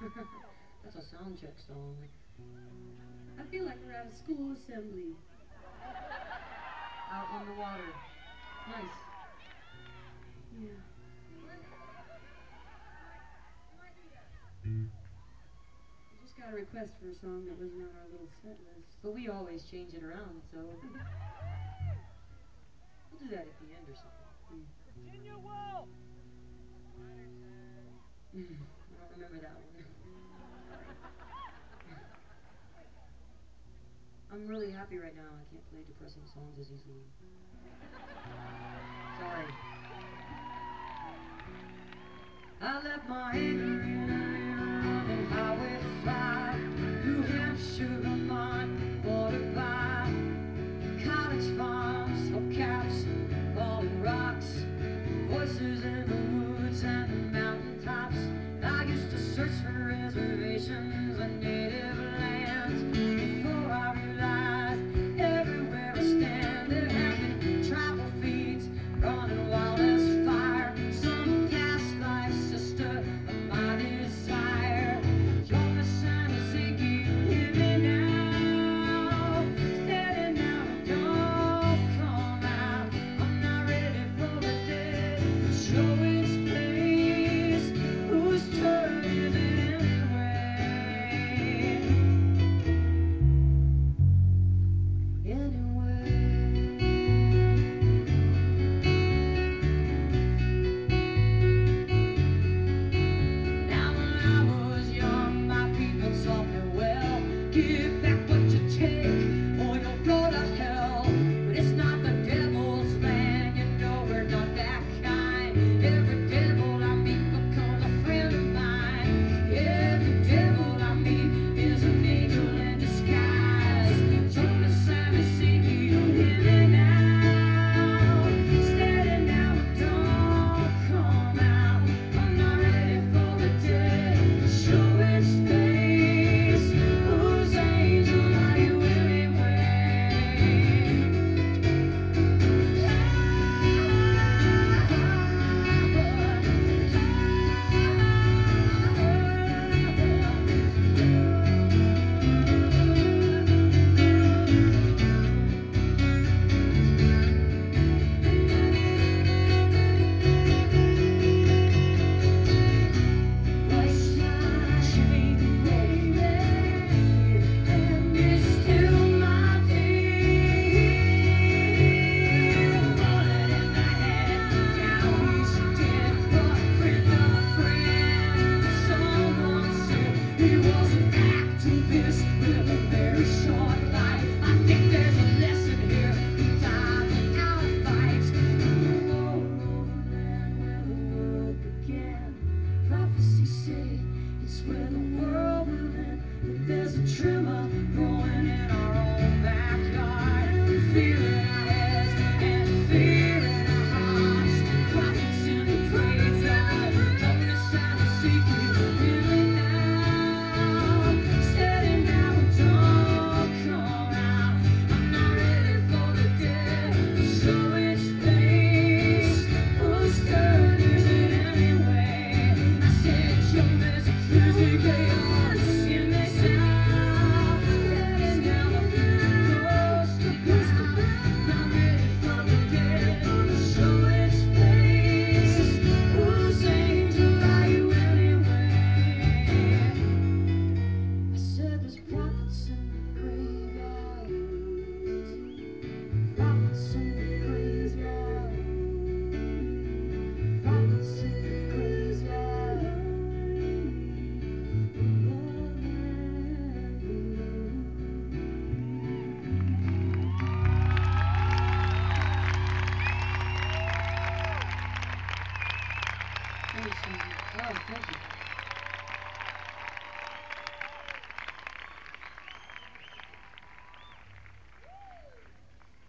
That's a sound check song. I feel like we're at a school assembly. Out on the water. Nice. Yeah. We just got a request for a song that wasn't on our little set list. But we always change it around, so we'll do that at the end or something. Virginia Woolf! I don't remember that one. I'm really happy right now. I can't play depressing songs as easily. Sorry. I left my anger in Highway 5, New Hampshire, Vermont, Waterby, cottage farms, hubcaps, falling rocks, voices in the woods and the mountaintops. I used to search for reservations and native lands before I realized everywhere I stand there have been tribal feeds running wild as fire. Some past life sister of my desire. Jonas and Ezekiel, hear me now. Steady now, don't come out. I'm not ready for the dead to show its face. Whose turn is it anyway? Now when I was young, my people taught me well, give back what you take, or you'll go to hell. But it's not the devil's land, you know we're not that kind. Every devil I meet becomes a friend of mine. Every devil I meet is an angel in disguise. Jonas and Ezekiel, hear me now. Steady now, don't come out. I'm not ready for the dead to show its face. Whose angel are you anyway? Waste my chain, baby, and it's still my deal. Bullet in the head, now he's dead, but friend of a friend. Someone said he was an activist with a very short life. I think there's a lesson here. He died without a fight. The road ran where the world began. Prophecies say it's where the world will end. But there's a tremor growing in our own backyard. We feel it in our heads and fear in our hearts. Prophets in the graveyard, Jonas and Ezekiel, hear me now. Steady now, don't come out. I'm not ready for the dead to show its face. Whose turn is it anyway? I said, Jonas, Ezekiel, hear me now. Steady now, ghost to ghost. Not ready for the dead to show its face. Whose angel are you anyway? I said there's prophets in the graveyard. Prophets in the graveyard. Prophets in the graveyard. Oh, thank you.